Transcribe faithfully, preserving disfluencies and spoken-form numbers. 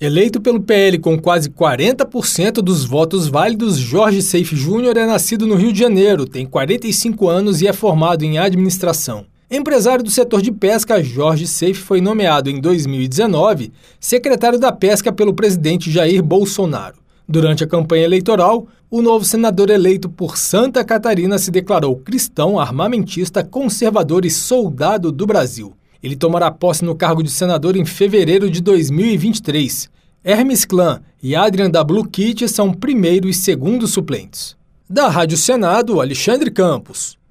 Eleito pelo P L com quase quarenta por cento dos votos válidos, Jorge Seife Júnior é nascido no Rio de Janeiro, tem quarenta e cinco anos e é formado em administração. Empresário do setor de pesca, Jorge Seife foi nomeado em dois mil e dezenove secretário da Pesca pelo presidente Jair Bolsonaro. Durante a campanha eleitoral, o novo senador eleito por Santa Catarina se declarou cristão, armamentista, conservador e soldado do Brasil. Ele tomará posse no cargo de senador em fevereiro de dois mil e vinte e três. Hermes Clan e Adrian da Blue Kit são primeiro e segundo suplentes. Da Rádio Senado, Alexandre Campos.